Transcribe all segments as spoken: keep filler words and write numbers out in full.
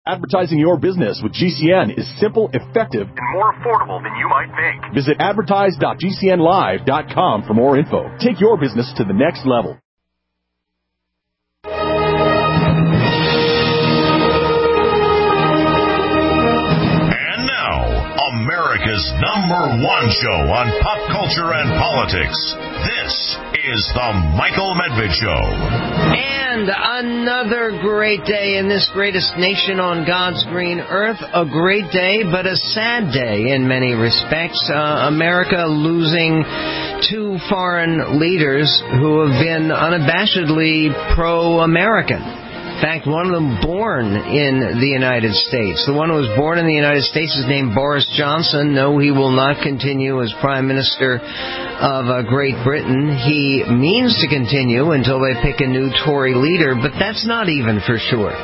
Advertising your business with G C N is simple, effective, and more affordable than you might think. Visit advertise dot g c n live dot com for more info. Take your business to the next level. And now, America's number one show on pop culture and politics. This is The Michael Medved Show. And another great day in this greatest nation on God's green earth. A great day, but a sad day in many respects. Uh, America losing two foreign leaders who have been unabashedly pro-American. In fact, one of them born in the United States. The one who was born in the United States is named Boris Johnson. No, he will not continue as Prime Minister of uh, Great Britain. He means to continue until they pick a new Tory leader, but that's not even for sure.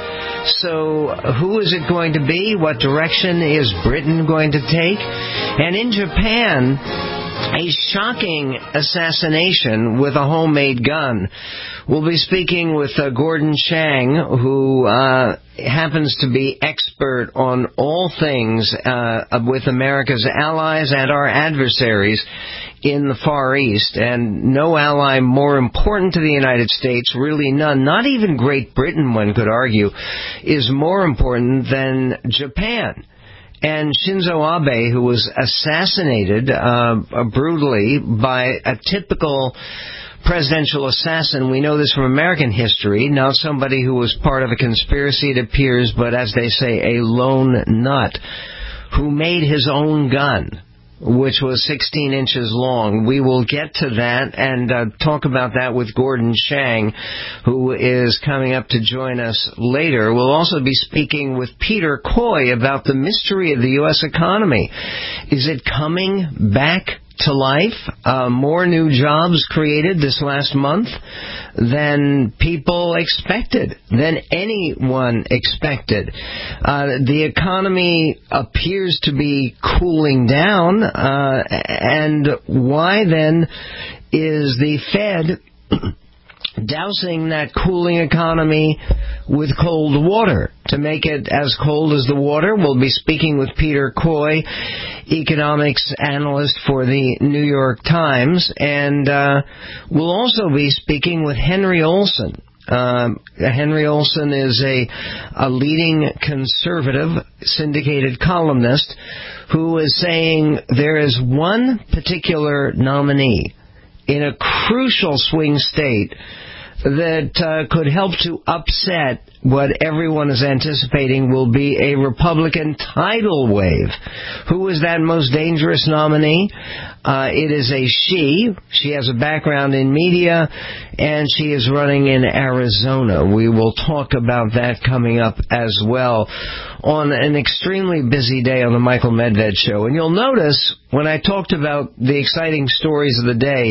So who is it going to be? What direction is Britain going to take? And in Japan, a shocking assassination with a homemade gun. We'll be speaking with uh, Gordon Chang, who uh, happens to be expert on all things uh, with America's allies and our adversaries in the Far East. And no ally more important to the United States, really none, not even Great Britain, one could argue, is more important than Japan. And Shinzo Abe, who was assassinated uh, brutally by a typical presidential assassin. We know this from American history, not somebody who was part of a conspiracy, it appears, but as they say, a lone nut who made his own gun, which was sixteen inches long. We will get to that and uh, talk about that with Gordon Chang, who is coming up to join us later. We'll also be speaking with Peter Coy about the mystery of the U S economy. Is it coming back to life? Uh, more new jobs created this last month than people expected, than anyone expected. Uh, the economy appears to be cooling down, uh, and why then is the Fed dousing that cooling economy with cold water to make it as cold as the water? We'll be speaking with Peter Coy, economics analyst for the New York Times, and uh, we'll also be speaking with Henry Olsen. Uh, Henry Olsen is a, a leading conservative syndicated columnist who is saying there is one particular nominee in a crucial swing state that uh, could help to upset what everyone is anticipating will be a Republican tidal wave. Who is that most dangerous nominee? Uh, it is a she. She has a background in media, and she is running in Arizona. We will talk about that coming up as well on an extremely busy day on the Michael Medved Show. And you'll notice when I talked about the exciting stories of the day,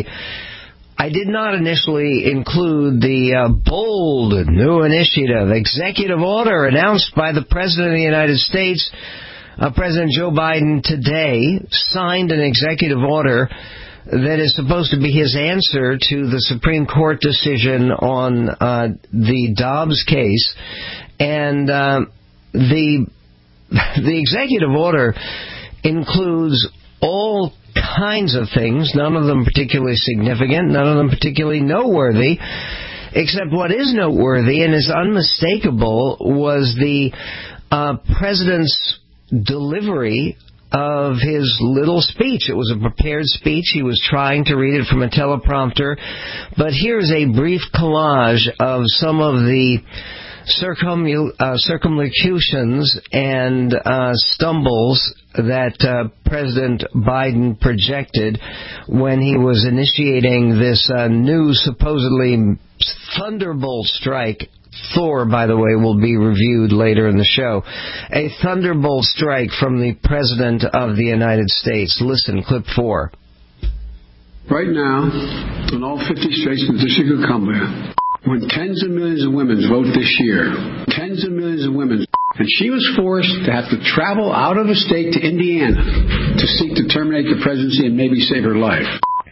I did not initially include the uh, bold new initiative, executive order announced by the President of the United States. Uh, President Joe Biden today signed an executive order that is supposed to be his answer to the Supreme Court decision on uh, the Dobbs case. And uh, the the executive order includes all kinds of things, none of them particularly significant, none of them particularly noteworthy, except what is noteworthy and is unmistakable was the uh, president's delivery of his little speech. It was a prepared speech. He was trying to read it from a teleprompter, but here's a brief collage of some of the Circum, uh, circumlocutions and uh, stumbles that uh, President Biden projected when he was initiating this uh, new supposedly thunderbolt strike. Thor, by the way, will be reviewed later in the show. A thunderbolt strike from the President of the United States. Listen, clip four. Right now, in all fifty states in the District of Columbia, when tens of millions of women vote this year, tens of millions of women, and she was forced to have to travel out of the state to Indiana to seek to terminate the presidency and maybe save her life.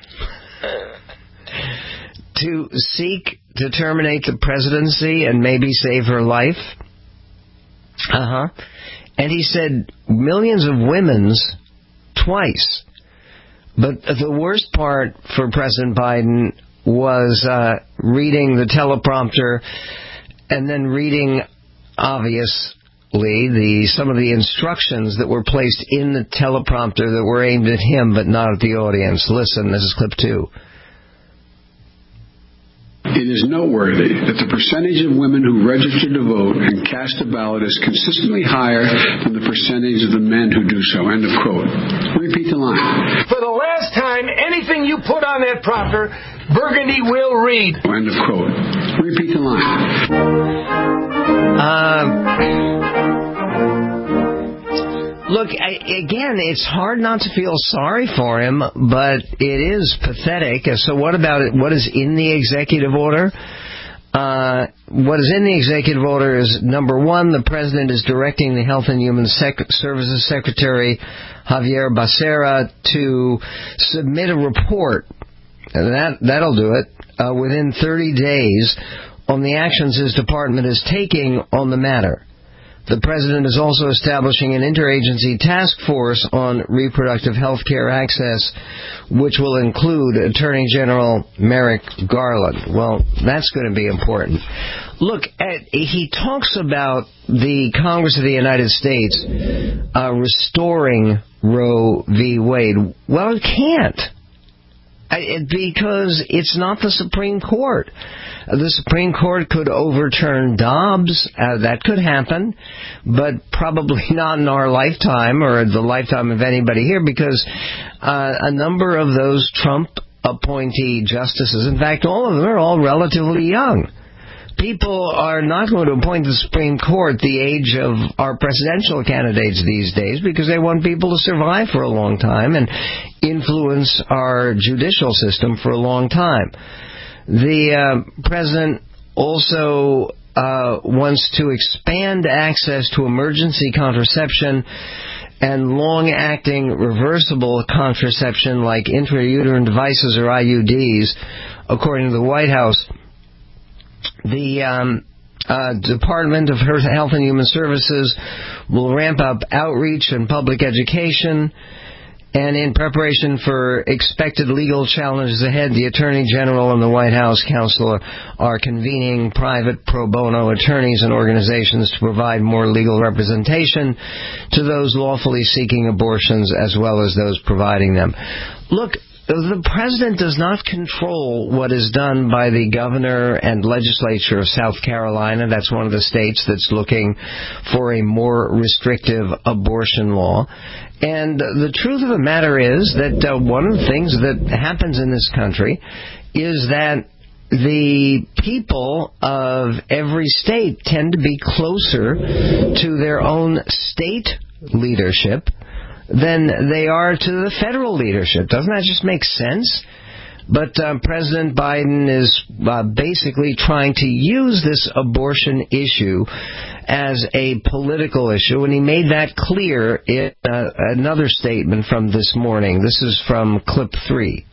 To seek to terminate the presidency and maybe save her life? Uh-huh. And he said millions of women's twice. But the worst part for President Biden was uh, reading the teleprompter and then reading, obviously, the some of the instructions that were placed in the teleprompter that were aimed at him but not at the audience. Listen, this is clip two. It is noteworthy that the percentage of women who register to vote and cast a ballot is consistently higher than the percentage of the men who do so. End of quote. Repeat the line. For the last time, anything you put on that prompter, Burgundy will read. End of quote. Repeat the line. Uh... Look, I, again, it's hard not to feel sorry for him, but it is pathetic. So what about it? What is in the executive order? Uh, what is in the executive order is, number one, the president is directing the Health and Human Sec- Services Secretary, Javier Becerra, to submit a report, and that, that'll do it, uh, within thirty days on the actions his department is taking on the matter. The president is also establishing an interagency task force on reproductive health care access, which will include Attorney General Merrick Garland. Well, that's going to be important. Look, at, he talks about the Congress of the United States uh, restoring Roe v. Wade. Well, it can't. I, because it's not the Supreme Court. The Supreme Court could overturn Dobbs. Uh, that could happen, but probably not in our lifetime or the lifetime of anybody here, because uh, a number of those Trump appointee justices, in fact, all of them are all relatively young. People are not going to appoint the Supreme Court the age of our presidential candidates these days because they want people to survive for a long time and influence our judicial system for a long time. The uh, president also uh, wants to expand access to emergency contraception and long-acting reversible contraception like intrauterine devices or I U Ds, according to the White House. The um, uh, Department of Health and Human Services will ramp up outreach and public education. And in preparation for expected legal challenges ahead, the Attorney General and the White House counsel are convening private pro bono attorneys and organizations to provide more legal representation to those lawfully seeking abortions as well as those providing them. Look, the president does not control what is done by the governor and legislature of South Carolina. That's one of the states that's looking for a more restrictive abortion law. And the truth of the matter is that uh, one of the things that happens in this country is that the people of every state tend to be closer to their own state leadership than they are to the federal leadership. Doesn't that just make sense? But uh, President Biden is uh, basically trying to use this abortion issue as a political issue, and he made that clear in uh, another statement from this morning. This is from clip three.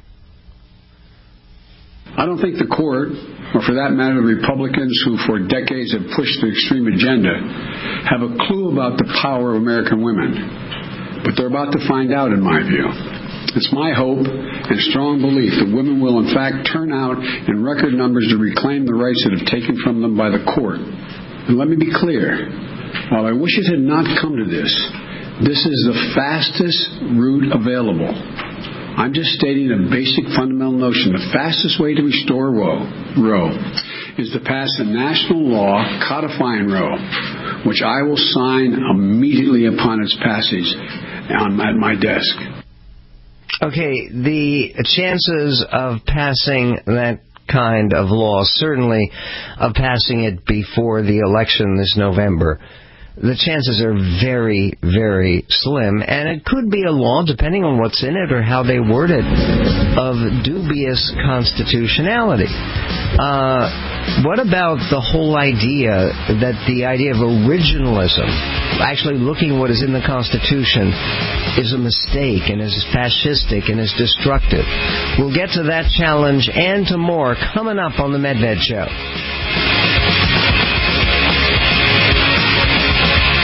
I don't think the court, or for that matter the Republicans who for decades have pushed the extreme agenda, have a clue about the power of American women. But they're about to find out, in my view. It's my hope and strong belief that women will in fact turn out in record numbers to reclaim the rights that have taken from them by the court. And let me be clear, while I wish it had not come to this, this is the fastest route available. I'm just stating a basic fundamental notion. The fastest way to restore Roe, Roe is to pass a national law codifying Roe, which I will sign immediately upon its passage on, at my desk. Okay, the chances of passing that kind of law, certainly of passing it before the election this November, the chances are very, very slim. And it could be a law, depending on what's in it or how they word it, of dubious constitutionality. Uh, what about the whole idea that the idea of originalism, actually looking what is in the Constitution, is a mistake and is fascistic and is destructive? We'll get to that challenge and to more coming up on the Medved Show.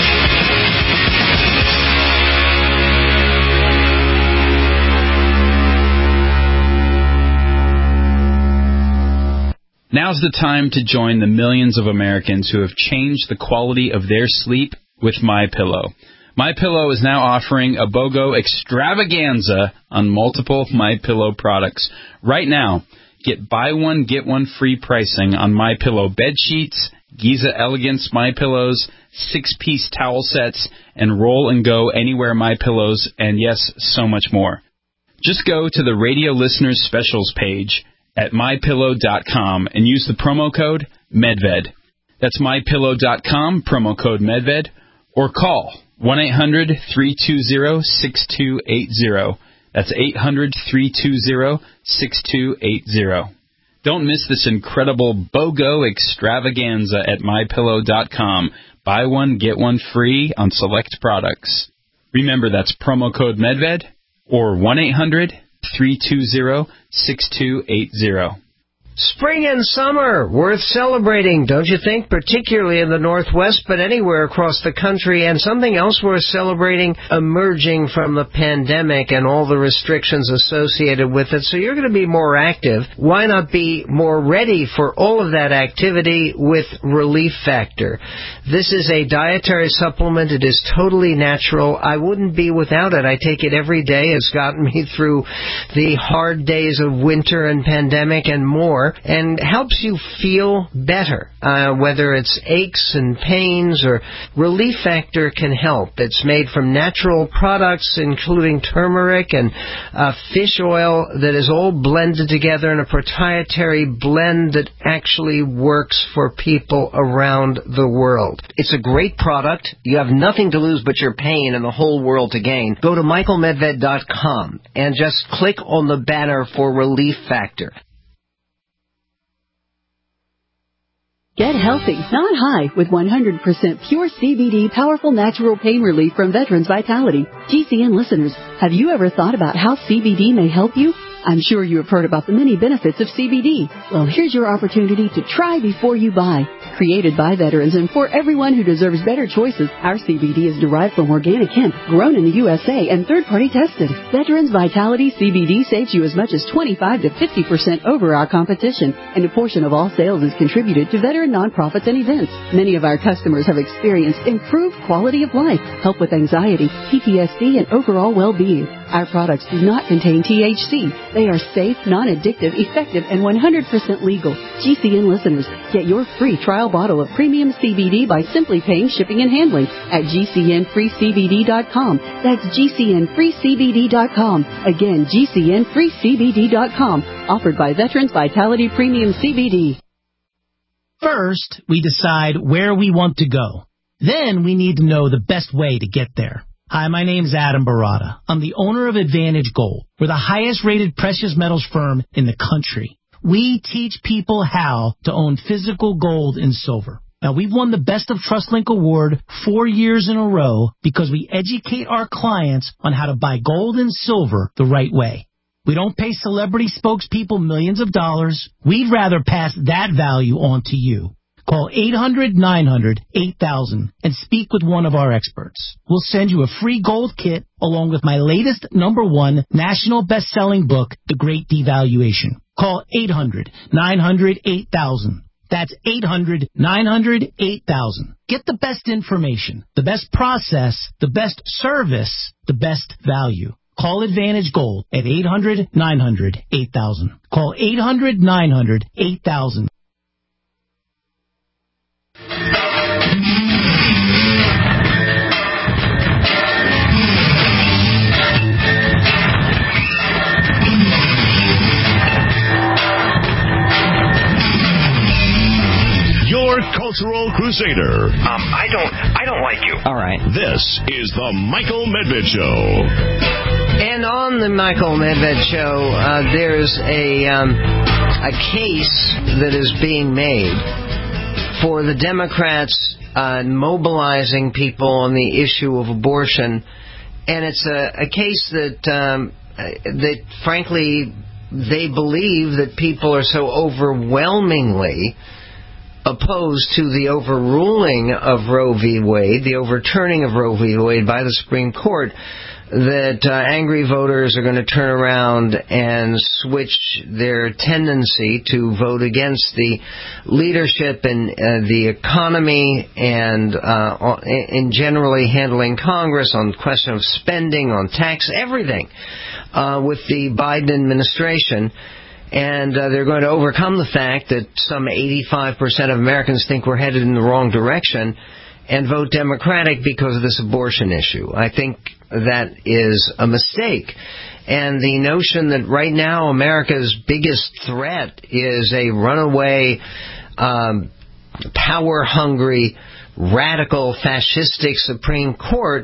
Now's the time to join the millions of Americans who have changed the quality of their sleep with MyPillow. MyPillow is now offering a BOGO extravaganza on multiple MyPillow products. Right now, get buy one, get one free pricing on MyPillow bed sheets, Giza Elegance MyPillows, six-piece towel sets, and Roll and Go Anywhere MyPillows, and yes, so much more. Just go to the Radio Listeners Specials page at my pillow dot com and use the promo code MEDVED. That's my pillow dot com, promo code MEDVED, or call one eight hundred, three two zero, six two eight zero. That's eight hundred, three two zero, six two eight zero. Don't miss this incredible BOGO extravaganza at my pillow dot com. Buy one, get one free on select products. Remember, that's promo code MEDVED or one eight hundred, three two zero, six two eight zero. Spring and summer, worth celebrating, don't you think? Particularly in the Northwest, but anywhere across the country. And something else worth celebrating, emerging from the pandemic and all the restrictions associated with it. So you're going to be more active. Why not be more ready for all of that activity with Relief Factor? This is a dietary supplement. It is totally natural. I wouldn't be without it. I take it every day. It's gotten me through the hard days of winter and pandemic and more, and helps you feel better, uh, whether it's aches and pains or Relief Factor can help. It's made from natural products, including turmeric and uh, fish oil that is all blended together in a proprietary blend that actually works for people around the world. It's a great product. You have nothing to lose but your pain and the whole world to gain. Go to michael medved dot com and just click on the banner for Relief Factor. Get healthy, not high, with one hundred percent pure C B D powerful natural pain relief from Veterans Vitality. G C N listeners, have you ever thought about how C B D may help you? I'm sure you have heard about the many benefits of C B D. Well, here's your opportunity to try before you buy. Created by veterans and for everyone who deserves better choices, our C B D is derived from organic hemp, grown in the U S A, and third-party tested. Veterans Vitality C B D saves you as much as twenty-five to fifty percent over our competition, and a portion of all sales is contributed to veteran nonprofits and events. Many of our customers have experienced improved quality of life, help with anxiety, P T S D, and overall well-being. Our products do not contain T H C. They are safe, non-addictive, effective, and one hundred percent legal. G C N listeners, get your free trial bottle of premium C B D by simply paying shipping and handling at G C N free C B D dot com. That's G C N free C B D dot com. Again, G C N free C B D dot com. Offered by Veterans Vitality Premium C B D. First, we decide where we want to go. Then we need to know the best way to get there. Hi, my name is Adam Barada. I'm the owner of Advantage Gold. We're the highest-rated precious metals firm in the country. We teach people how to own physical gold and silver. Now, we've won the Best of TrustLink Award four years in a row because we educate our clients on how to buy gold and silver the right way. We don't pay celebrity spokespeople millions of dollars. We'd rather pass that value on to you. Call eight hundred, nine hundred, eight thousand and speak with one of our experts. We'll send you a free gold kit along with my latest number one national best-selling book, The Great Devaluation. Call eight hundred, nine hundred, eight thousand. That's eight hundred, nine hundred, eight thousand. Get the best information, the best process, the best service, the best value. Call Advantage Gold at eight hundred, nine hundred, eight thousand. Call eight hundred, nine hundred, eight thousand. Your cultural crusader. Um, I don't, I don't like you. All right. This is the Michael Medved Show. And on the Michael Medved Show, uh, there's a um, a case that is being made for the Democrats uh, mobilizing people on the issue of abortion, and it's a, a case that um, that frankly they believe that people are so overwhelmingly opposed to the overruling of Roe v. Wade, the overturning of Roe v. Wade by the Supreme Court, that uh, angry voters are going to turn around and switch their tendency to vote against the leadership in uh, the economy and uh, in generally handling Congress on the question of spending, on tax, everything uh, with the Biden administration. And uh, they're going to overcome the fact that some eighty-five percent of Americans think we're headed in the wrong direction and vote Democratic because of this abortion issue. I think that is a mistake. And the notion that right now America's biggest threat is a runaway, um, power-hungry, radical, fascistic Supreme Court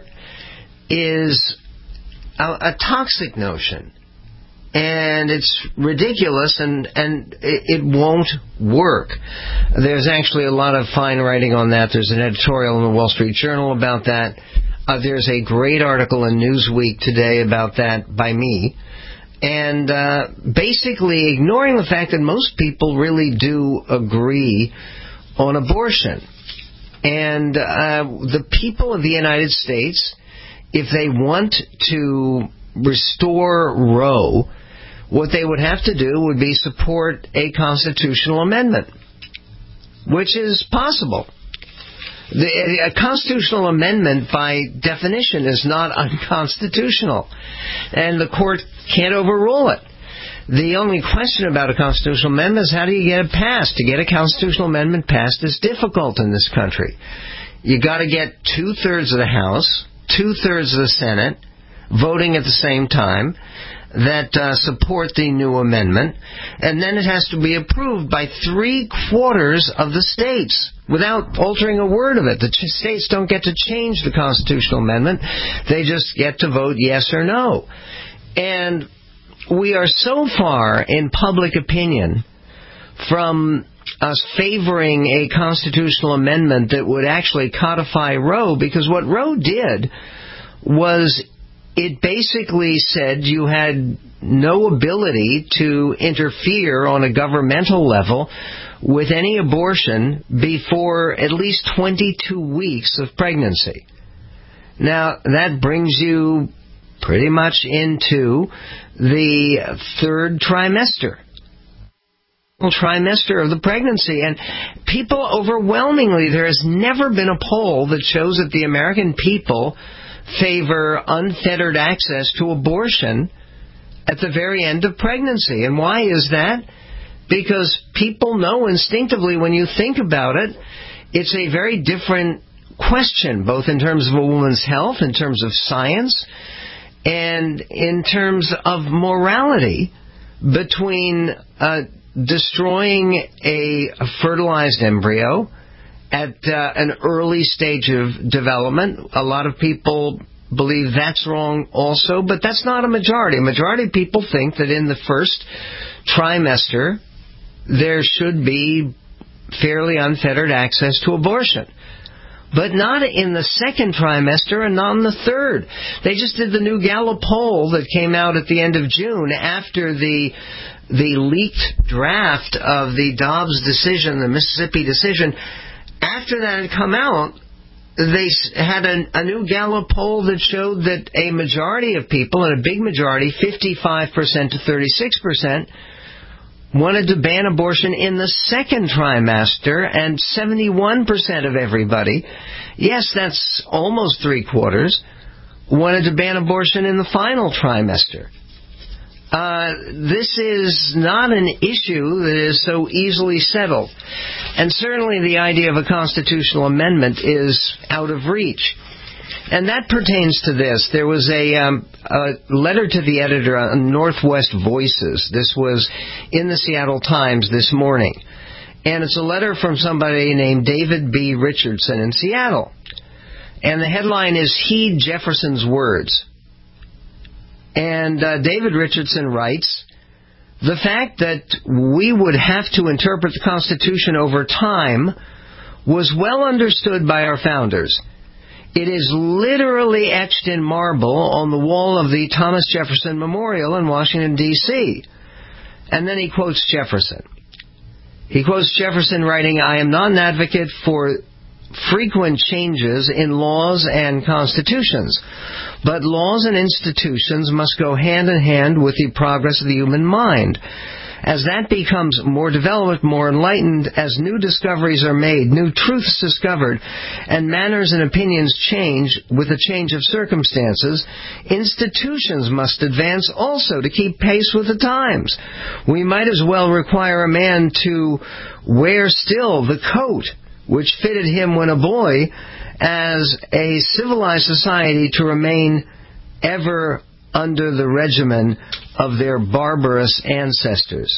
is a, a toxic notion. And it's ridiculous, and, and it, it won't work. There's actually a lot of fine writing on that. There's an editorial in the Wall Street Journal about that. Uh, there's a great article in Newsweek today about that by me. And uh, basically ignoring the fact that most people really do agree on abortion. And uh, the people of the United States, if they want to restore Roe, what they would have to do would be support a constitutional amendment, which is possible. The, a constitutional amendment, by definition, is not unconstitutional, and the court can't overrule it. The only question about a constitutional amendment is how do you get it passed? To get a constitutional amendment passed is difficult in this country. You got to get two-thirds of the House, two-thirds of the Senate voting at the same time that uh, support the new amendment, and then it has to be approved by three-quarters of the states without altering a word of it. The ch- states don't get to change the constitutional amendment. They just get to vote yes or no. And we are so far in public opinion from us favoring a constitutional amendment that would actually codify Roe, because what Roe did was it basically said you had no ability to interfere on a governmental level with any abortion before at least twenty-two weeks of pregnancy. Now, that brings you pretty much into the third trimester. trimester of the pregnancy. And people overwhelmingly, there has never been a poll that shows that the American people favor unfettered access to abortion at the very end of pregnancy. And why is that? Because people know instinctively when you think about it, it's a very different question, both in terms of a woman's health, in terms of science, and in terms of morality, between uh, destroying a, a fertilized embryo at uh, an early stage of development. A lot of people believe that's wrong also, but that's not a majority. A majority of people think that in the first trimester there should be fairly unfettered access to abortion. But not in the second trimester and not in the third. They just did the new Gallup poll that came out at the end of June after the the leaked draft of the Dobbs decision, the Mississippi decision. After that had come out, they had a, a new Gallup poll that showed that a majority of people, and a big majority, fifty-five percent to thirty-six percent, wanted to ban abortion in the second trimester, and seventy-one percent of everybody, yes, that's almost three quarters, wanted to ban abortion in the final trimester. Uh, this is not an issue that is so easily settled. And certainly the idea of a constitutional amendment is out of reach. And that pertains to this. There was a, um, a letter to the editor on Northwest Voices. This was in the Seattle Times this morning. And it's a letter from somebody named David B. Richardson in Seattle. And the headline is, "Heed Jefferson's Words." And uh, David Richardson writes, "The fact that we would have to interpret the Constitution over time was well understood by our founders. It is literally etched in marble on the wall of the Thomas Jefferson Memorial in Washington, D C" And then he quotes Jefferson. He quotes Jefferson writing, "I am not an advocate for frequent changes in laws and constitutions, but laws and institutions must go hand in hand with the progress of the human mind. As that becomes more developed, more enlightened, as new discoveries are made, new truths discovered, and manners and opinions change with a change of circumstances, institutions must advance also to keep pace with the times. We might as well require a man to wear still the coat which fitted him when a boy, as a civilized society to remain ever under the regimen of their barbarous ancestors."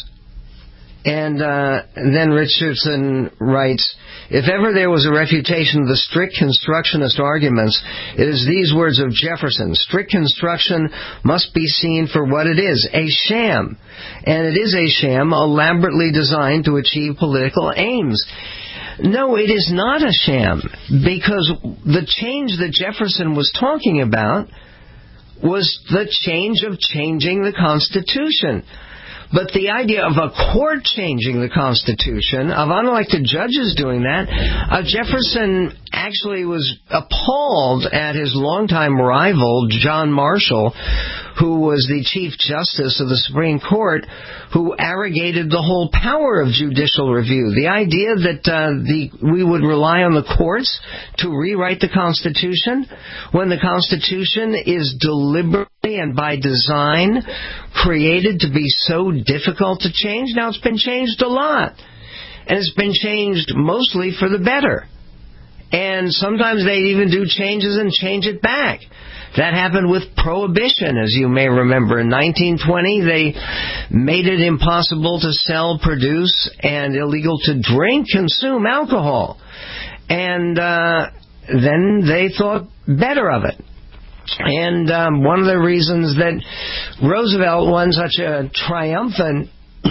And uh, then Richardson writes, "If ever there was a refutation of the strict constructionist arguments, it is these words of Jefferson. Strict construction must be seen for what it is, a sham. And it is a sham elaborately designed to achieve political aims." No, it is not a sham, because the change that Jefferson was talking about was the change of changing the Constitution. But the idea of a court changing the Constitution, of unelected judges doing that, uh, Jefferson actually was appalled at his longtime rival, John Marshall, who was the Chief Justice of the Supreme Court, who arrogated the whole power of judicial review. The idea that uh, the we would rely on the courts to rewrite the Constitution, when the Constitution is deliberately and by design created to be so difficult to change. Now, it's been changed a lot, and it's been changed mostly for the better. And sometimes they even do changes and change it back. That happened with Prohibition, as you may remember. In nineteen twenty, they made it impossible to sell, produce, and illegal to drink, consume alcohol. And uh, then they thought better of it. And um, one of the reasons that Roosevelt won such a triumphant,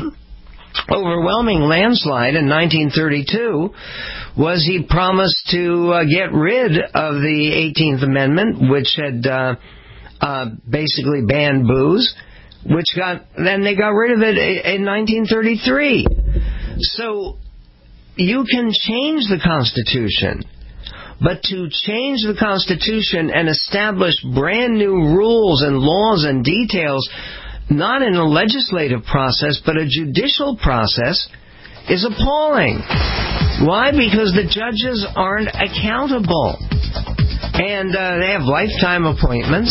overwhelming landslide in nineteen thirty-two was he promised to uh, get rid of the eighteenth Amendment, which had uh, uh, basically banned booze, which got then they got rid of it in nineteen thirty-three. So you can change the Constitution, but to change the Constitution and establish brand new rules and laws and details, not in a legislative process, but a judicial process, is appalling. Why? Because the judges aren't accountable. And uh, they have lifetime appointments.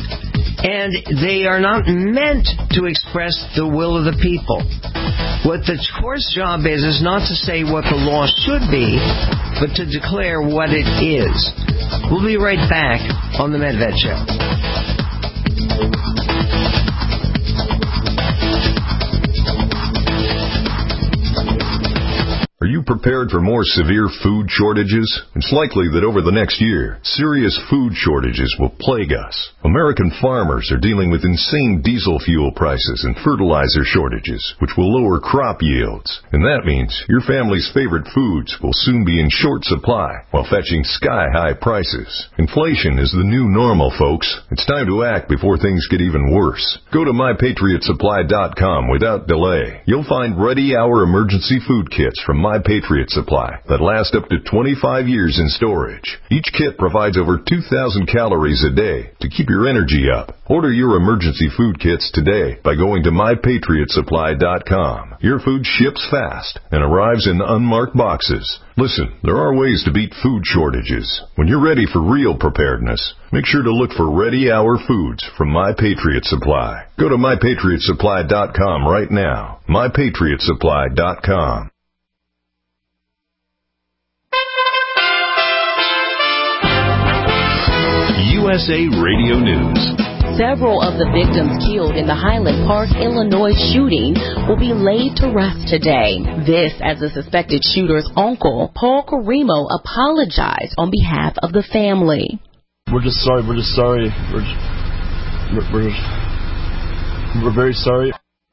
And they are not meant to express the will of the people. What the court's job is, is not to say what the law should be, but to declare what it is. We'll be right back on The Medved Show. Are you prepared for more severe food shortages? It's likely that over the next year, serious food shortages will plague us. American farmers are dealing with insane diesel fuel prices and fertilizer shortages, which will lower crop yields. And that means your family's favorite foods will soon be in short supply while fetching sky-high prices. Inflation is the new normal, folks. It's time to act before things get even worse. Go to my patriot supply dot com without delay. You'll find ready-hour emergency food kits from My Patriot Supply that last up to twenty-five years in storage. Each kit provides over two thousand calories a day to keep your energy up. Order your emergency food kits today by going to my patriot supply dot com. Your food ships fast and arrives in unmarked boxes. Listen, there are ways to beat food shortages. When you're ready for real preparedness, make sure to look for Ready Hour Foods from My Patriot Supply. Go to my patriot supply dot com right now. my patriot supply dot com. U S A Radio News. Several of the victims killed in the Highland Park, Illinois shooting will be laid to rest today. This as the suspected shooter's uncle, Paul Carimo, apologized on behalf of the family. We're just sorry. We're just sorry. We're, just, we're, we're, we're very sorry.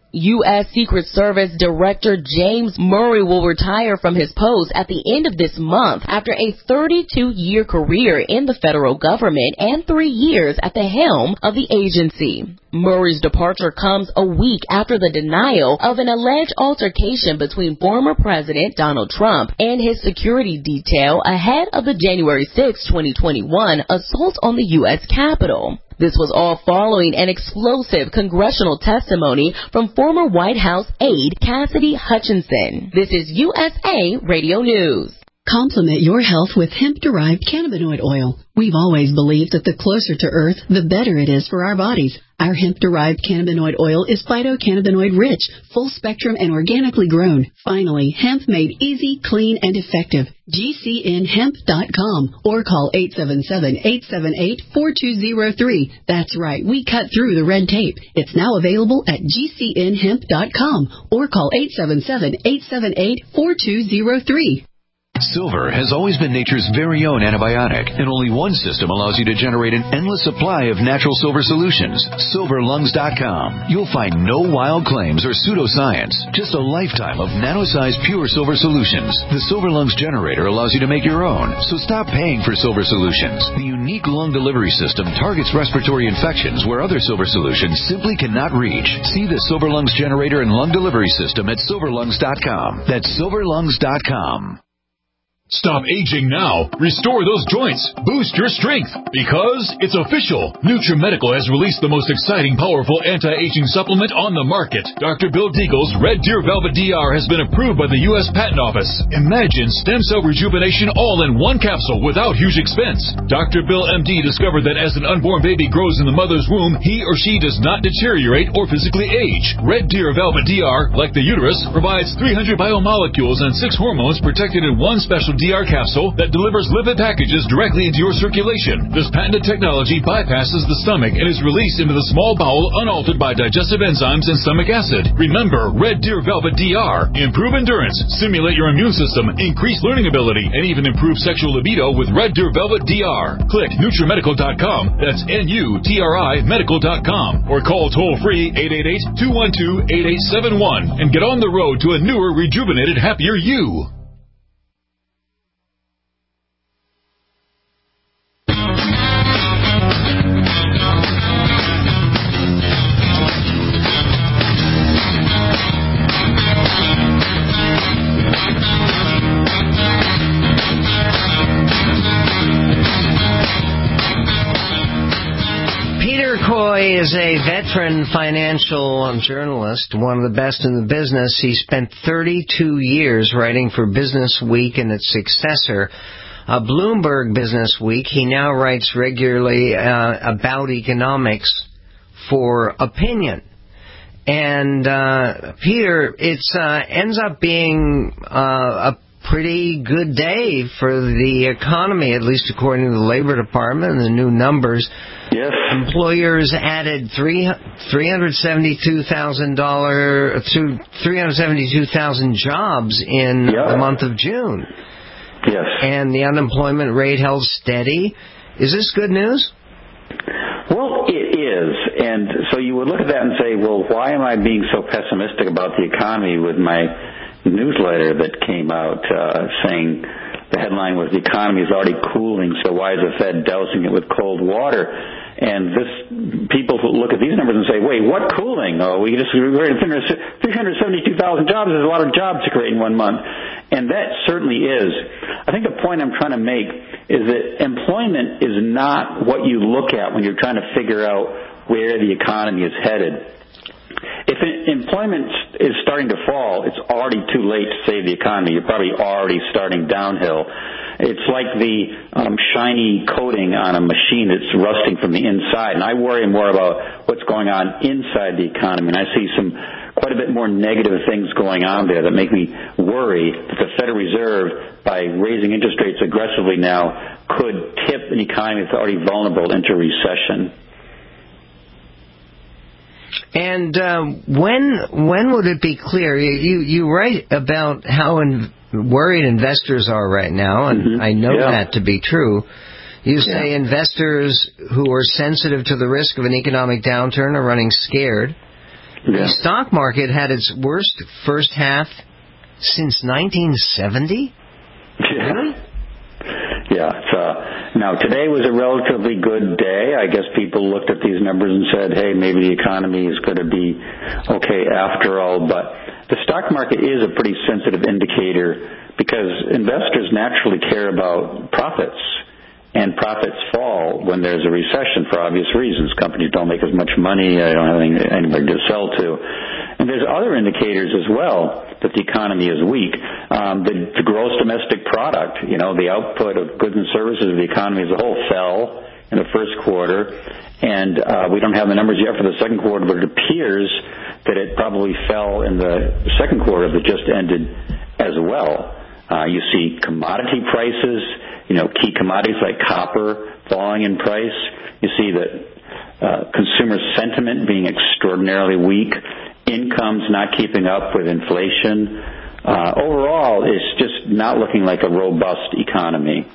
U S Secret Service Director James Murray will retire from his post at the end of this month after a thirty-two-year career in the federal government and three years at the helm of the agency. Murray's departure comes a week after the denial of an alleged altercation between former President Donald Trump and his security detail ahead of the January sixth, twenty twenty-one assault on the U S Capitol. This was all following an explosive congressional testimony from former White House aide Cassidy Hutchinson. This is U S A Radio News. Complement your health with hemp-derived cannabinoid oil. We've always believed that the closer to Earth, the better it is for our bodies. Our hemp-derived cannabinoid oil is phytocannabinoid-rich, full-spectrum, and organically grown. Finally, hemp made easy, clean, and effective. G C N hemp dot com or call eight seven seven, eight seven eight, four two zero three. That's right, we cut through the red tape. It's now available at G C N hemp dot com or call eight seven seven, eight seven eight, four two zero three. Silver has always been nature's very own antibiotic, and only one system allows you to generate an endless supply of natural silver solutions. silver lungs dot com. You'll find no wild claims or pseudoscience, just a lifetime of nano-sized pure silver solutions. The Silver Lungs generator allows you to make your own, so stop paying for silver solutions. The unique lung delivery system targets respiratory infections where other silver solutions simply cannot reach. See the Silver Lungs generator and lung delivery system at silver lungs dot com. That's silver lungs dot com. Stop aging now. Restore those joints. Boost your strength. Because it's official. NutriMedical has released the most exciting, powerful anti-aging supplement on the market. Doctor Bill Deagle's Red Deer Velvet D R has been approved by the U S Patent Office. Imagine stem cell rejuvenation all in one capsule without huge expense. Doctor Bill M D discovered that as an unborn baby grows in the mother's womb, he or she does not deteriorate or physically age. Red Deer Velvet D R, like the uterus, provides three hundred biomolecules and six hormones protected in one special D R capsule that delivers lipid packages directly into your circulation. This patented technology bypasses the stomach and is released into the small bowel unaltered by digestive enzymes and stomach acid. Remember, Red Deer Velvet D R. Improve endurance, stimulate your immune system, increase learning ability, and even improve sexual libido with Red Deer Velvet D R. Click NutriMedical dot com, that's N U T R I medical dot com, or call toll-free eight eight eight, two one two, eight eight seven one and get on the road to a newer, rejuvenated, happier you. Coy is a veteran financial journalist, one of the best in the business. He spent thirty-two years writing for Business Week and its successor, uh, Bloomberg Business Week. He now writes regularly uh, about economics for Opinion. And, uh, Peter, it uh, ends up being uh, a pretty good day for the economy, at least according to the Labor Department and the new numbers. Yes. Employers added three three hundred seventy two thousand dollars to three hundred seventy two thousand jobs in yep. the month of June. Yes. And the unemployment rate held steady. Is this good news? Well, it is. And so you would look at that and say, well, why am I being so pessimistic about the economy with my newsletter that came out uh, saying the headline was the economy is already cooling, so why is the Fed dousing it with cold water? And this, people look at these numbers and say, wait, what cooling? Oh, we just created three hundred seventy-two thousand jobs. There's a lot of jobs to create in one month. And that certainly is. I think the point I'm trying to make is that employment is not what you look at when you're trying to figure out where the economy is headed. If employment is starting to fall, it's already too late to save the economy. You're probably already starting downhill. It's like the um, shiny coating on a machine that's rusting from the inside. And I worry more about what's going on inside the economy. And I see some quite a bit more negative things going on there that make me worry that the Federal Reserve, by raising interest rates aggressively now, could tip an economy that's already vulnerable into recession. And uh, when when would it be clear? You you write about how in, worried investors are right now, and mm-hmm. I know yeah. that to be true. You say yeah. investors who are sensitive to the risk of an economic downturn are running scared. Yeah. The stock market had its worst first half since nineteen seventy? Yeah. Really? Yeah. So, now, today was a relatively good day. I guess people looked at these numbers and said, hey, maybe the economy is going to be okay after all. But the stock market is a pretty sensitive indicator because investors naturally care about profits. And profits fall when there's a recession for obvious reasons. Companies don't make as much money. They don't have anybody to sell to. And there's other indicators as well that the economy is weak. Um, the, the gross domestic product, you know, the output of goods and services of the economy as a whole fell in the first quarter. And uh, we don't have the numbers yet for the second quarter, but it appears that it probably fell in the second quarter that just ended as well. Uh, you see commodity prices, you know, key commodities like copper falling in price. You see that uh, consumer sentiment being extraordinarily weak, incomes not keeping up with inflation. Uh, overall, it's just not looking like a robust economy.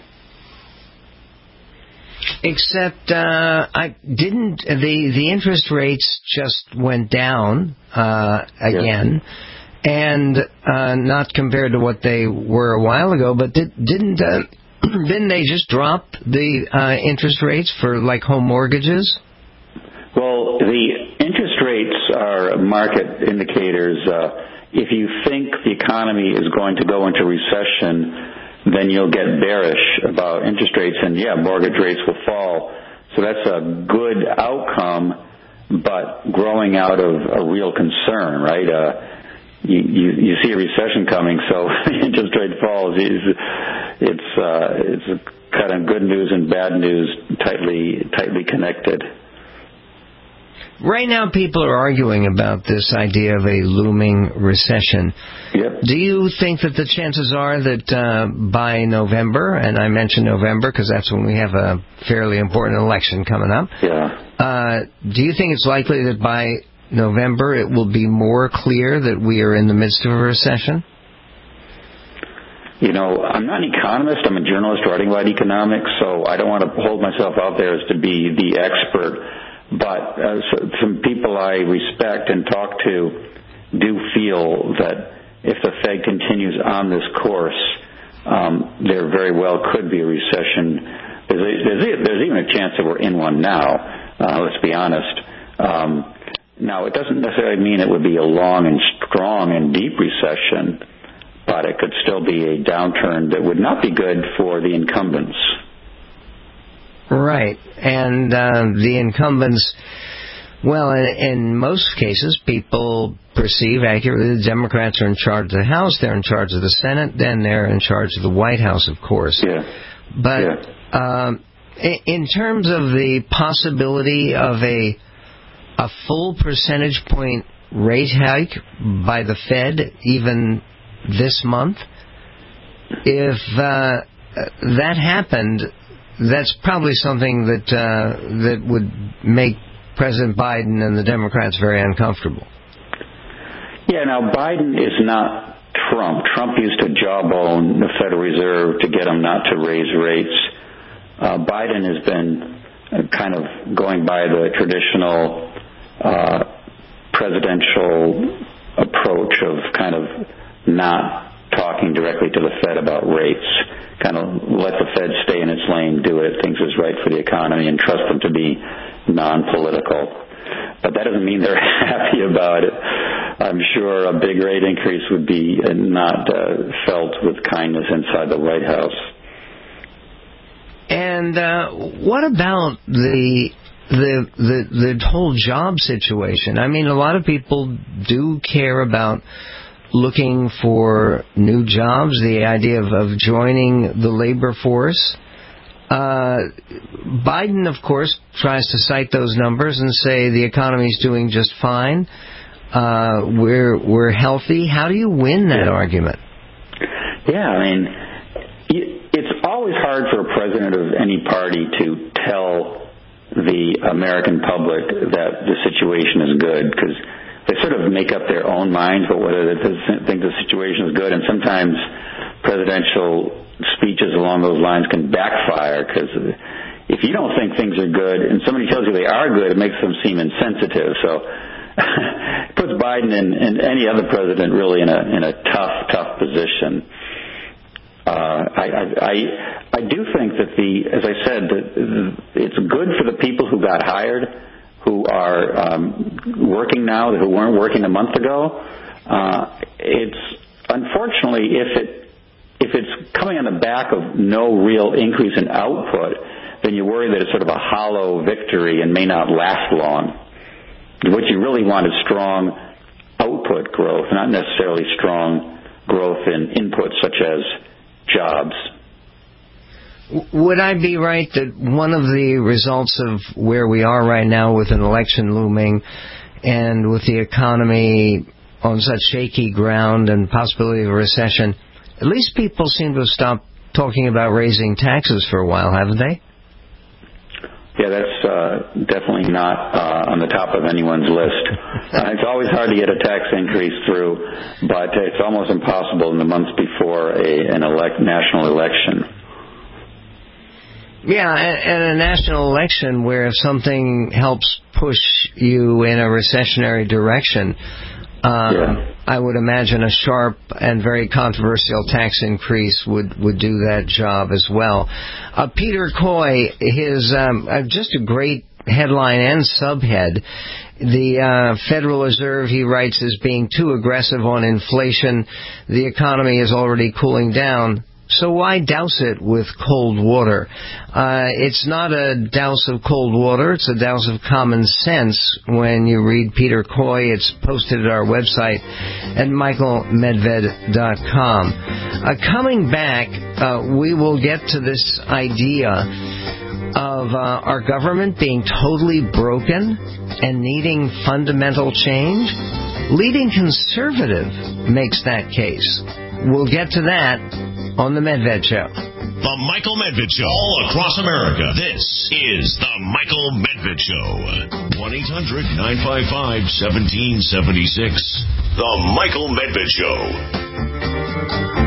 Except, uh, I didn't, the, the interest rates just went down, uh, again. Yeah. And uh, not compared to what they were a while ago, but did, didn't uh, didn't they just drop the uh, interest rates for like home mortgages? Well, the interest rates are market indicators. Uh, if you think the economy is going to go into recession, then you'll get bearish about interest rates, and yeah, mortgage rates will fall. So that's a good outcome, but growing out of a real concern, right? Uh, You, you, you see a recession coming, so interest rate falls. It's it's, uh, it's kind of good news and bad news tightly tightly connected. Right now, people are arguing about this idea of a looming recession. Yep. Do you think that the chances are that uh, by November, and I mention November because that's when we have a fairly important election coming up. Yeah. Uh, do you think it's likely that by November, it will be more clear that we are in the midst of a recession? You know, I'm not an economist. I'm a journalist writing about economics, so I don't want to hold myself out there as to be the expert. But uh, so, some people I respect and talk to do feel that if the Fed continues on this course, um, there very well could be a recession. There's, a, there's, a, there's even a chance that we're in one now, uh, let's be honest. Um, Now, it doesn't necessarily mean it would be a long and strong and deep recession, but it could still be a downturn that would not be good for the incumbents. Right. And uh, the incumbents, well, in, in most cases, people perceive accurately the Democrats are in charge of the House, they're in charge of the Senate, then they're in charge of the White House, of course. Yeah. But yeah. Um, in terms of the possibility of a a full percentage point rate hike by the Fed even this month, if uh, that happened, that's probably something that uh, that would make President Biden and the Democrats very uncomfortable. Yeah, now Biden is not Trump. Trump used to jawbone the Federal Reserve to get them not to raise rates. Uh, Biden has been kind of going by the traditional Uh, presidential approach of kind of not talking directly to the Fed about rates, kind of let the Fed stay in its lane, do it, things is right for the economy, and trust them to be non-political. But that doesn't mean they're happy about it. I'm sure a big rate increase would be not uh, felt with kindness inside the White House. And uh, what about the The, the the whole job situation? I mean, a lot of people do care about looking for new jobs, the idea of, of joining the labor force. Uh, Biden, of course, tries to cite those numbers and say the economy's doing just fine. Uh, we're we're healthy. How do you win that yeah. argument? Yeah, I mean, it's always hard for a president of any party to tell the American public that the situation is good, because they sort of make up their own minds about whether they think the situation is good, and sometimes presidential speeches along those lines can backfire, because if you don't think things are good and somebody tells you they are good, it makes them seem insensitive. So puts Biden and, and any other president really in a in a tough, tough position. Uh, I, I, I, I do think that the, as I said, the, it's good for the people who got hired, who are um, working now, who weren't working a month ago. Uh, it's unfortunately, if it if it's coming on the back of no real increase in output, then you worry that it's sort of a hollow victory and may not last long. What you really want is strong output growth, not necessarily strong growth in inputs such as jobs. Would I be right that one of the results of where we are right now with an election looming and with the economy on such shaky ground and possibility of a recession, at least people seem to have stopped talking about raising taxes for a while, haven't they? Yeah, that's uh, definitely not uh, on the top of anyone's list. Uh, it's always hard to get a tax increase through, but it's almost impossible in the months before a, an elect, national election. Yeah, and a national election where if something helps push you in a recessionary direction, uh, yeah. I would imagine a sharp and very controversial tax increase would, would do that job as well. Uh, Peter Coy, his um, uh, just a great headline and subhead. The uh, Federal Reserve, he writes, is being too aggressive on inflation. The economy is already cooling down. So why douse it with cold water? Uh, it's not a douse of cold water. It's a douse of common sense when you read Peter Coy. It's posted at our website at michael medved dot com. Uh, coming back, uh, we will get to this idea of uh, our government being totally broken and needing fundamental change. Leading Conservative makes that case. We'll get to that on The Medved Show. The Michael Medved Show. All across America. This is The Michael Medved Show. one eight hundred nine five five one seven seven six. The Michael Medved Show.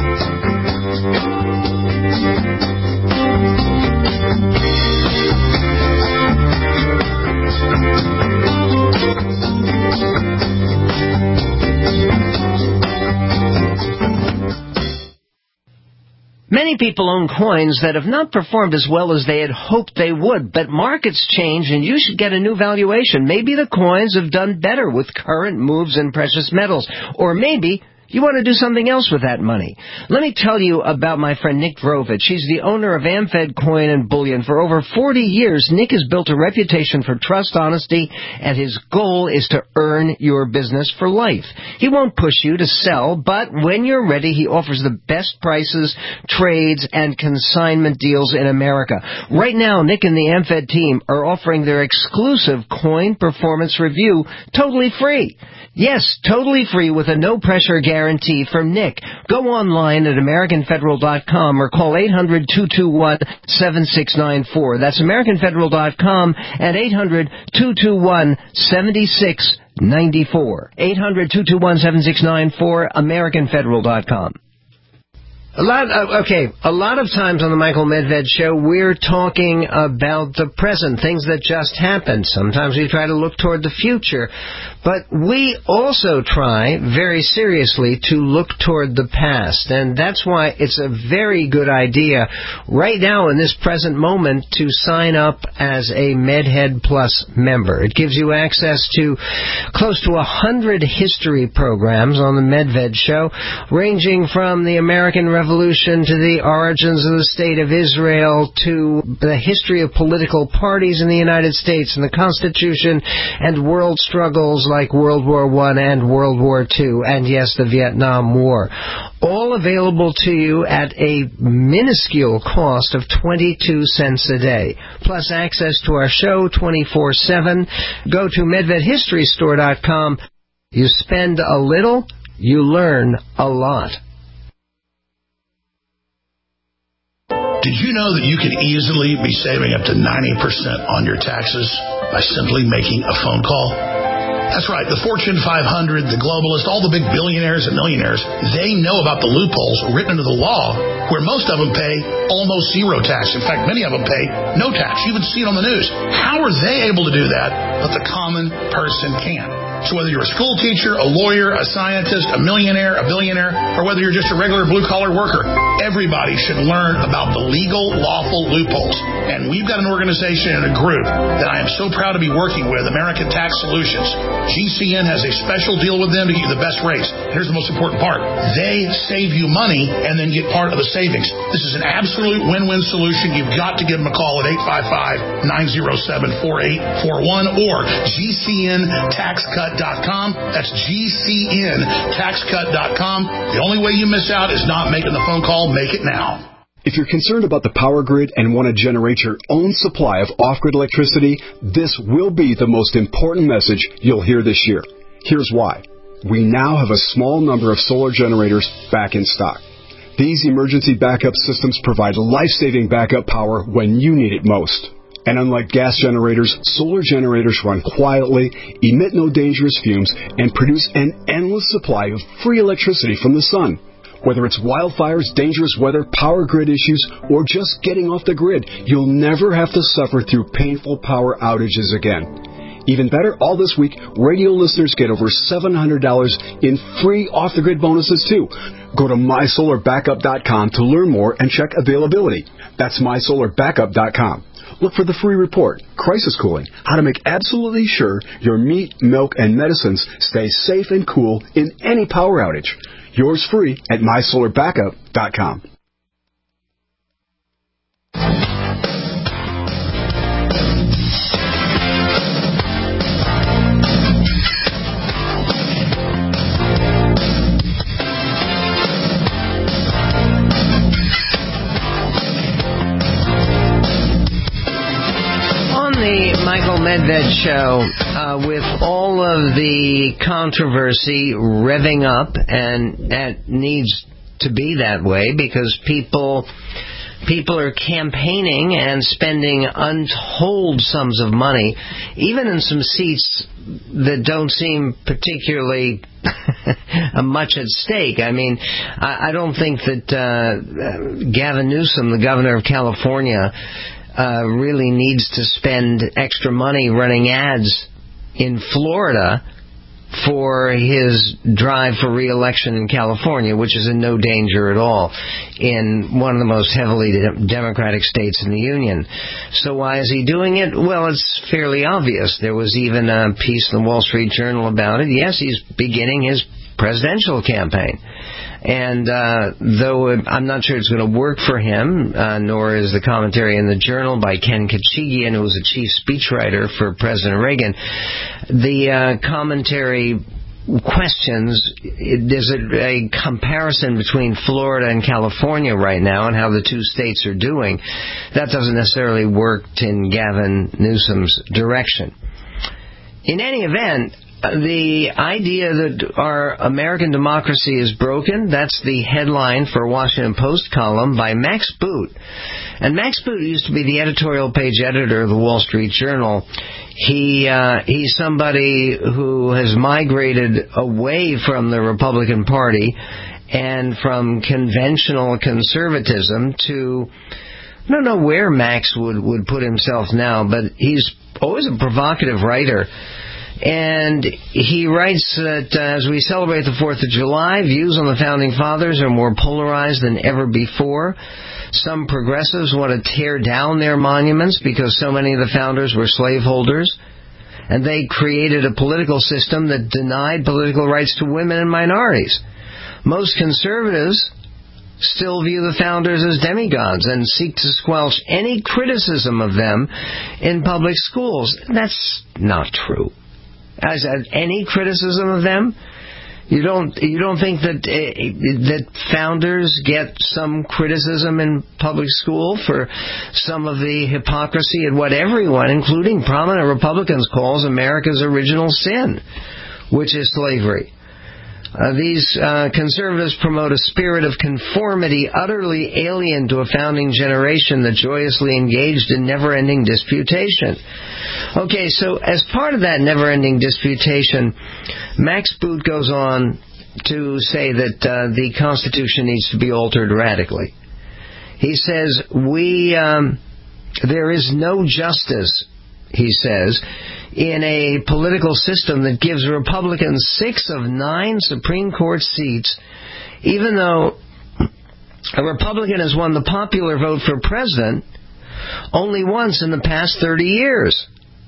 Many people own coins that have not performed as well as they had hoped they would, but markets change and you should get a new valuation. Maybe the coins have done better with current moves in precious metals, or maybe you want to do something else with that money. Let me tell you about my friend Nick Vrovich. He's the owner of AmFed Coin and Bullion. For over forty years, Nick has built a reputation for trust, honesty, and his goal is to earn your business for life. He won't push you to sell, but when you're ready, he offers the best prices, trades, and consignment deals in America. Right now, Nick and the AmFed team are offering their exclusive coin performance review totally free. Yes, totally free with a no-pressure guarantee from Nick. Go online at american federal dot com or call eight hundred two two one seven six nine four. That's american federal dot com and eight hundred two two one seven six nine four. eight hundred two two one seven six nine four, american federal dot com. A lot, uh, okay, a lot of times on the Michael Medved Show, we're talking about the present, things that just happened. Sometimes we try to look toward the future. But we also try, very seriously, to look toward the past. And that's why it's a very good idea right now in this present moment to sign up as a MedHead Plus member. It gives you access to close to a hundred history programs on the Medved Show, ranging from the American Revolution to the origins of the State of Israel to the history of political parties in the United States and the Constitution and world struggles like World War One and World War Two, and yes, the Vietnam War. All available to you at a minuscule cost of twenty-two cents a day. Plus access to our show twenty-four seven. Go to medved history store dot com. You spend a little, you learn a lot. Did you know that you can easily be saving up to ninety percent on your taxes by simply making a phone call? That's right. The Fortune five hundred, the globalists, all the big billionaires and millionaires, they know about the loopholes written into the law where most of them pay almost zero tax. In fact, many of them pay no tax. You even see it on the news. How are they able to do that, but the common person can't? So whether you're a school teacher, a lawyer, a scientist, a millionaire, a billionaire, or whether you're just a regular blue-collar worker, everybody should learn about the legal, lawful loopholes. And we've got an organization and a group that I am so proud to be working with, American Tax Solutions. G C N has a special deal with them to get you the best rates. Here's the most important part. They save you money and then get part of the savings. This is an absolute win-win solution. You've got to give them a call at eight five five, nine oh seven, four eight four one or G C N tax cut dot com. That's G C N tax cut dot com. The only way you miss out is not making the phone call. Make it now. If you're concerned about the power grid and want to generate your own supply of off-grid electricity, this will be the most important message you'll hear this year. Here's why. We now have a small number of solar generators back in stock. These emergency backup systems provide life-saving backup power when you need it most. And unlike gas generators, solar generators run quietly, emit no dangerous fumes, and produce an endless supply of free electricity from the sun. Whether it's wildfires, dangerous weather, power grid issues, or just getting off the grid, you'll never have to suffer through painful power outages again. Even better, all this week, radio listeners get over seven hundred dollars in free off-the-grid bonuses, too. Go to my solar backup dot com to learn more and check availability. That's my solar backup dot com. Look for the free report, Crisis Cooling, how to make absolutely sure your meat, milk, and medicines stay safe and cool in any power outage. Yours free at my solar backup dot com. Michael Medved Show, uh, with all of the controversy revving up, and that needs to be that way because people people are campaigning and spending untold sums of money, even in some seats that don't seem particularly much at stake. I mean, I, I don't think that uh, Gavin Newsom, the governor of California, Uh, really needs to spend extra money running ads in Florida for his drive for re-election in California, which is in no danger at all in one of the most heavily de- Democratic states in the Union. So why is he doing it? Well, it's fairly obvious. There was even a piece in the Wall Street Journal about it. Yes, he's beginning his presidential campaign. And uh, though I'm not sure it's going to work for him, uh, nor is the commentary in the Journal by Ken Kachigian, who was a chief speechwriter for President Reagan, the uh, commentary questions, there's a, a comparison between Florida and California right now and how the two states are doing. That doesn't necessarily work in Gavin Newsom's direction. In any event, the idea that our American democracy is broken, that's the headline for a Washington Post column by Max Boot. And Max Boot used to be the editorial page editor of the Wall Street Journal. He uh, he's somebody who has migrated away from the Republican Party and from conventional conservatism to, I don't know where Max would, would put himself now, but he's always a provocative writer. And he writes that uh, as we celebrate the fourth of July, views on the Founding Fathers are more polarized than ever before. Some progressives want to tear down their monuments because so many of the founders were slaveholders. And they created a political system that denied political rights to women and minorities. Most conservatives still view the founders as demigods and seek to squelch any criticism of them in public schools. That's not true. As any criticism of them, you don't you don't think that uh, that founders get some criticism in public school for some of the hypocrisy and what everyone, including prominent Republicans, calls America's original sin, which is slavery. Uh, these uh, conservatives promote a spirit of conformity utterly alien to a founding generation that joyously engaged in never-ending disputation. Okay, so as part of that never-ending disputation, Max Boot goes on to say that uh, the Constitution needs to be altered radically. He says, "We um, there is no justice he says, in a political system that gives Republicans six of nine Supreme Court seats, even though a Republican has won the popular vote for president only once in the past thirty years.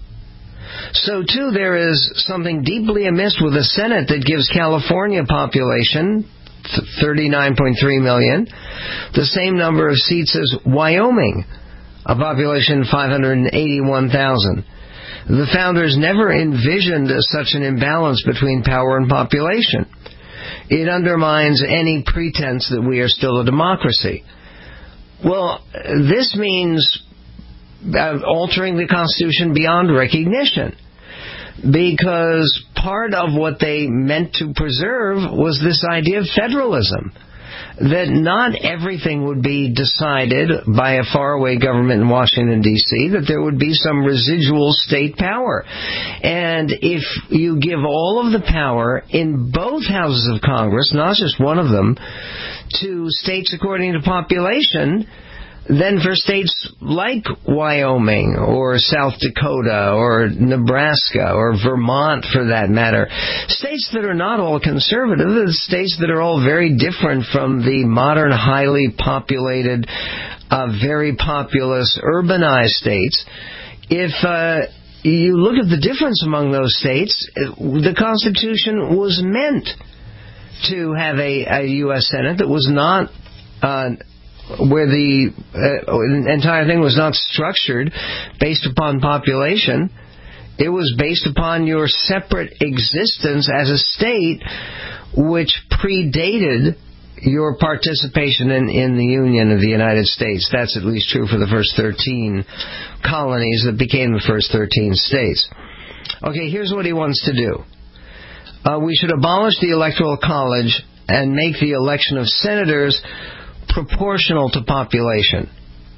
So, too, there is something deeply amiss with a Senate that gives California population, thirty-nine point three million, the same number of seats as Wyoming, a population five hundred eighty-one thousand. The founders never envisioned such an imbalance between power and population. It undermines any pretense that we are still a democracy. Well, this means uh, altering the Constitution beyond recognition, because part of what they meant to preserve was this idea of federalism, that not everything would be decided by a faraway government in Washington, D C, that there would be some residual state power. And if you give all of the power in both houses of Congress, not just one of them, to states according to population, then for states like Wyoming or South Dakota or Nebraska or Vermont, for that matter, states that are not all conservative, states that are all very different from the modern, highly populated, uh, very populous, urbanized states, if uh, you look at the difference among those states, the Constitution was meant to have a, a U S Senate that was not uh, where the uh, entire thing was not structured based upon population. It was based upon your separate existence as a state, which predated your participation in, in the Union of the United States. That's at least true for the first thirteen colonies that became the first thirteen states. Okay, here's what he wants to do. Uh, we should abolish the Electoral College and make the election of senators proportional to population.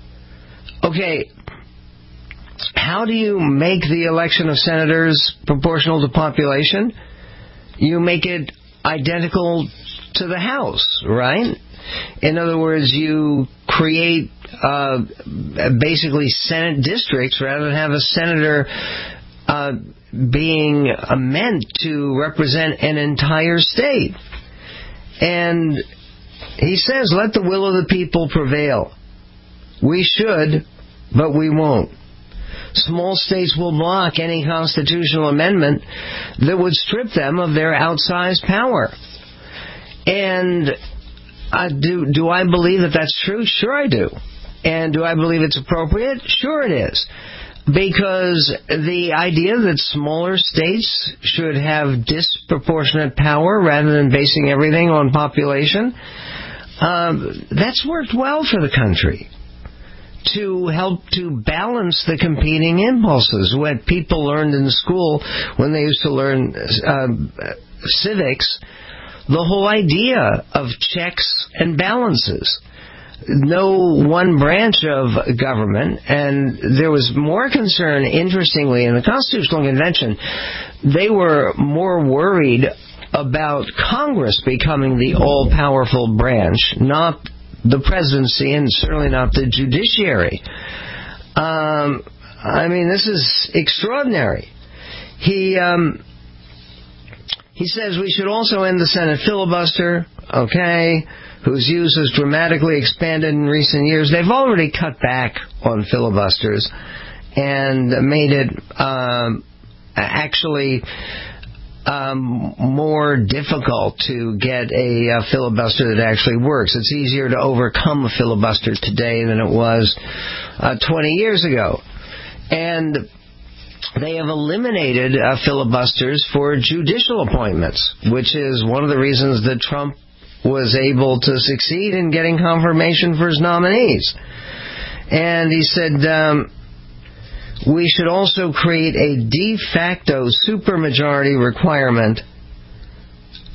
Okay, how do you make the election of senators proportional to population? You make it identical to the House, right? In other words, you create uh, basically Senate districts rather than have a senator uh, being uh, meant to represent an entire state. And he says, let the will of the people prevail. We should, but we won't. Small states will block any constitutional amendment that would strip them of their outsized power. And uh, do, do I believe that that's true? Sure I do. And do I believe it's appropriate? Sure it is. Because the idea that smaller states should have disproportionate power rather than basing everything on population, um, that's worked well for the country to help to balance the competing impulses. What people learned in school when they used to learn uh, civics, the whole idea of checks and balances. No one branch of government, and there was more concern, interestingly, in the Constitutional Convention. They were more worried about Congress becoming the all-powerful branch, not the presidency, and certainly not the judiciary. Um, I mean, this is extraordinary. He um, he says we should also end the Senate filibuster, okay, whose use has dramatically expanded in recent years. They've already cut back on filibusters and made it um, actually um, more difficult to get a, a filibuster that actually works. It's easier to overcome a filibuster today than it was uh, twenty years ago. And they have eliminated uh, filibusters for judicial appointments, which is one of the reasons that Trump was able to succeed in getting confirmation for his nominees. And he said, um, we should also create a de facto supermajority requirement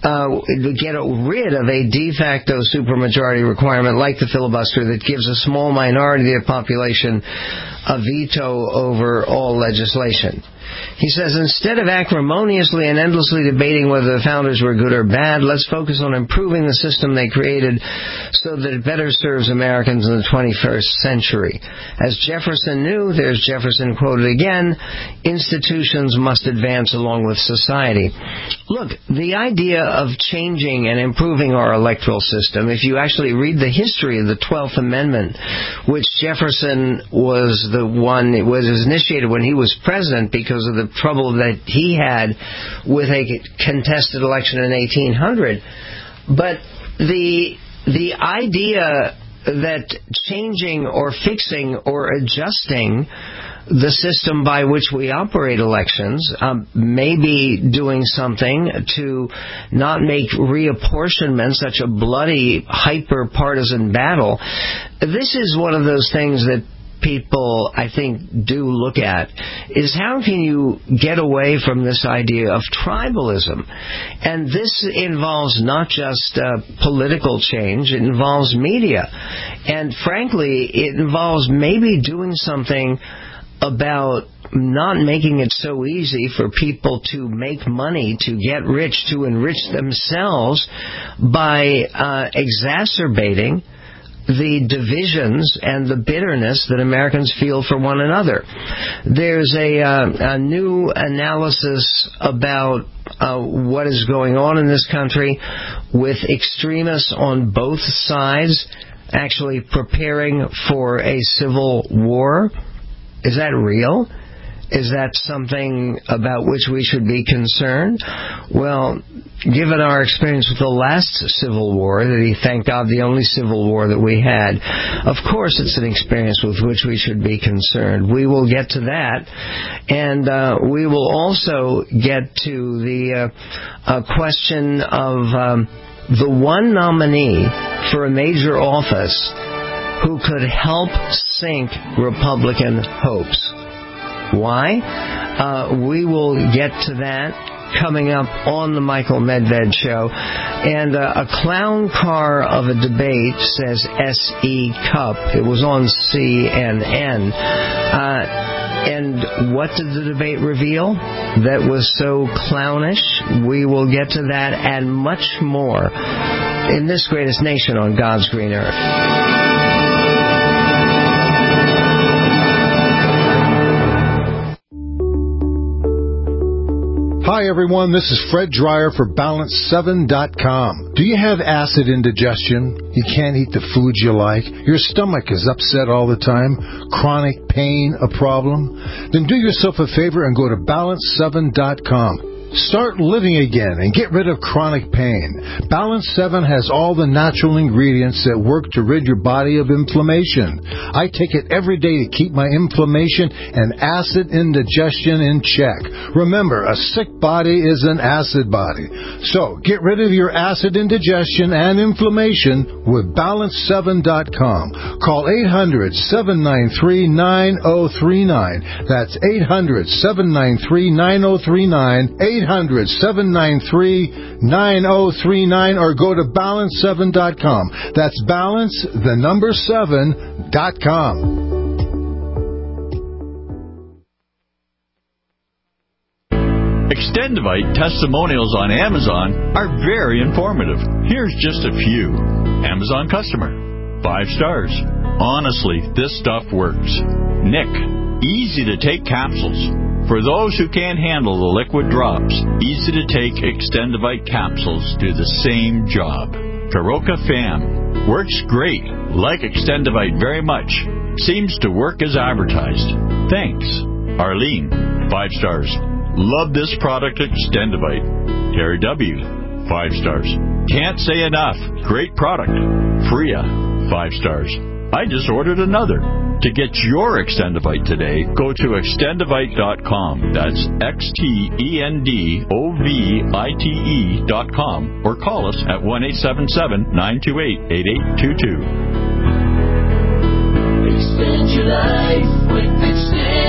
uh, get rid of a de facto supermajority requirement like the filibuster that gives a small minority of the population a veto over all legislation. He says, instead of acrimoniously and endlessly debating whether the founders were good or bad, let's focus on improving the system they created so that it better serves Americans in the twenty-first century. As Jefferson knew, there's Jefferson quoted again, institutions must advance along with society. Look, the idea of changing and improving our electoral system, if you actually read the history of the twelfth Amendment, which Jefferson was the one, it was initiated when he was president because of the trouble that he had with a contested election in eighteen hundred. But the the idea that changing or fixing or adjusting the system by which we operate elections, um, maybe doing something to not make reapportionment such a bloody, hyper-partisan battle, this is one of those things that people, I think, do look at, is how can you get away from this idea of tribalism? And this involves not just uh, political change, it involves media. And frankly, it involves maybe doing something about not making it so easy for people to make money, to get rich, to enrich themselves by uh, exacerbating the divisions and the bitterness that Americans feel for one another. There's a, uh, a new analysis about uh, what is going on in this country with extremists on both sides actually preparing for a civil war. Is that real? Is that something about which we should be concerned? Well, given our experience with the last Civil War, the, thank God, the only Civil War that we had, of course it's an experience with which we should be concerned. We will get to that, and uh, we will also get to the uh, uh, question of um, the one nominee for a major office who could help sink Republican hopes. Why? Uh, we will get to that coming up on the Michael Medved Show. And uh, a clown car of a debate says S E Cup. It was on C N N. Uh, and what did the debate reveal that was so clownish? We will get to that and much more in this greatest nation on God's green earth. Hi everyone, this is Fred Dreyer for balance seven dot com. Do you have acid indigestion? You can't eat the foods you like? Your stomach is upset all the time? Chronic pain a problem? Then do yourself a favor and go to balance seven dot com. Start living again and get rid of chronic pain. Balance seven has all the natural ingredients that work to rid your body of inflammation. I take it every day to keep my inflammation and acid indigestion in check. Remember, a sick body is an acid body. So, get rid of your acid indigestion and inflammation with balance seven dot com. Call eight hundred, seven nine three, nine oh three nine. That's eight hundred, seven nine three, nine oh three nine. eight hundred, seven nine three, nine oh three nine, or go to balance seven dot com. That's balance, the number seven, dot com. Extendivite testimonials on Amazon are very informative. Here's just a few. Amazon customer. Five stars. Honestly, this stuff works. Nick. Easy to take capsules. For those who can't handle the liquid drops, easy to take Extendivite capsules do the same job. Karoka Fam. Works great. Like Extendivite very much. Seems to work as advertised. Thanks. Arlene. Five stars. Love this product, Extendivite. Terry W. Five stars. Can't say enough. Great product. Freya. Five stars. I just ordered another. To get your Extendivite today, go to extendivite dot com. That's X T E N D O V I T E dot com. Or call us at one eight seven seven, nine two eight, eight eight two two. Extend your life with Extend.